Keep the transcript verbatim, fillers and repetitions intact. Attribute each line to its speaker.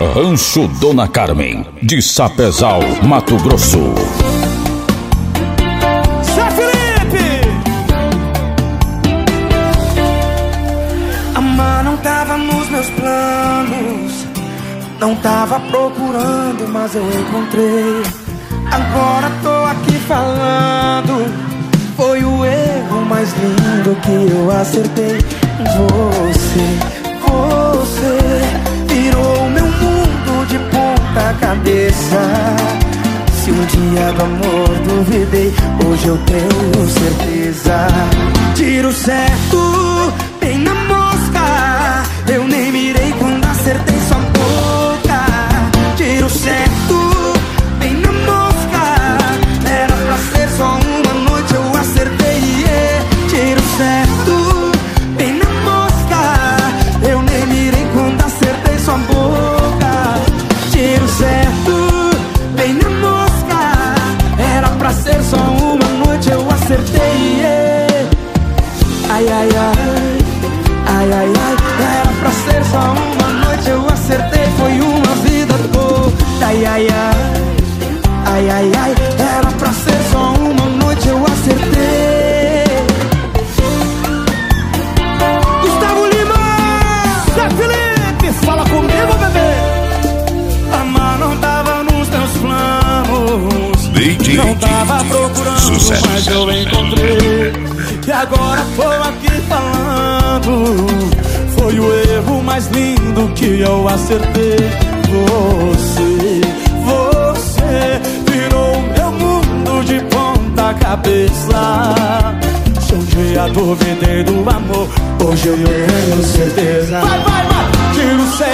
Speaker 1: Rancho Dona Carmen, de Sapezal, Mato Grosso.
Speaker 2: Zé Felipe! Amar não tava nos meus planos, não tava procurando, mas eu encontrei. Agora tô aqui falando, foi o erro mais lindo que eu acertei. Você, você virou meu mundo de ponta cabeça. Se um dia do amor duvidei, hoje eu tenho certeza. Tiro certo, bem na mosca, eu nem mirei quando acertei sua boca. Tiro certo, bem na mosca, era pra ser só uma noite, eu acertei, yeah. Tiro certo, bem na mosca, eu nem mirei quando acertei sua boca. Tiro certo, bem na mosca, era pra ser só uma noite, eu acertei, yeah. Ai, ai, ai, ai, ai, ai, era pra ser só uma noite, eu acertei, foi uma vida toda. Ai, ai, ai, ai, ai, ai, era pra ser só uma noite, eu acertei. Gustavo Lima, Zé Felipe, fala comigo, bebê. Amar não tava nos teus planos, não tava procurando,
Speaker 1: Sucesso.
Speaker 2: mas eu encontrei. E agora tô aqui falando, foi o erro mais lindo que eu acertei. Você, você virou meu mundo de ponta cabeça. Se um dia duvidei do amor, hoje eu tenho certeza. Vai, vai, vai! Tiro certo.